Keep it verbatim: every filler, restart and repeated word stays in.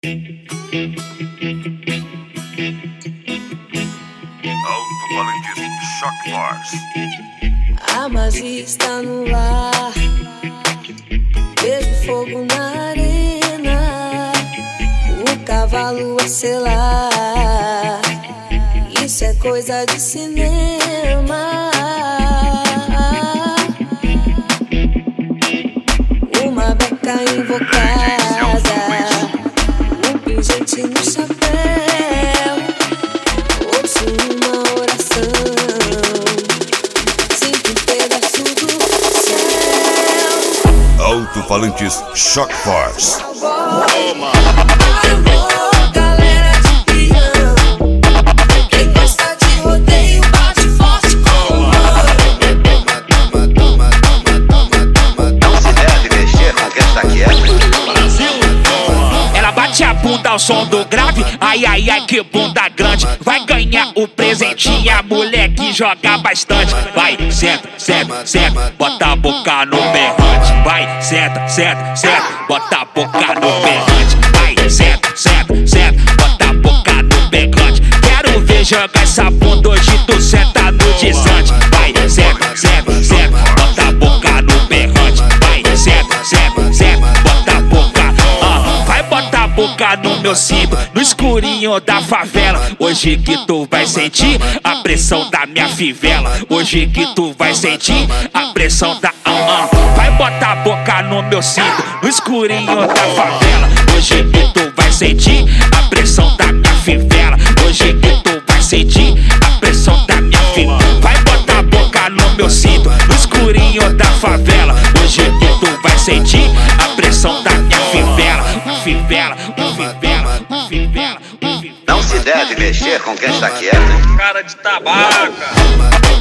Alto-Falantismo Shock Force. A magia está no ar, vejo fogo na arena, o cavalo a selar. Isso é coisa de cinema. Uma beca invocada, um pingente no chapéu, ouço uma oração, sinto um pedaço do céu. Alto-Falantes Shock Force. Ao som do grave, ai ai ai que bunda grande. Vai ganhar o presentinho, a mulher que joga bastante. Vai, senta, senta, senta, bota a boca no berrante. Vai, senta, senta, senta, bota a boca no berrante. Vai, senta, senta, senta, bota a boca no berrante. Quero ver jogar essa bunda hoje, tu senta no desante. Vai, senta, senta, senta, bota a boca no berrante. Vai, senta, senta, senta, bota a boca. Uh, vai botar a boca no meu cinto, no escurinho da favela. Hoje que tu vai sentir a pressão da minha fivela. Hoje que tu vai sentir a pressão da uh, uh. Vai botar a boca no meu cinto, no escurinho da favela. Hoje que tu vai sentir a pressão da minha fivela. Hoje que tu vai sentir a pressão da minha fivela. Vai botar a boca no meu cinto, no escurinho da favela. Hoje que tu vai sentir a pressão da minha fivela. Fivela, fivela, fivela, fivela. Não se deve mexer com quem está quieto. Cara de tabaca.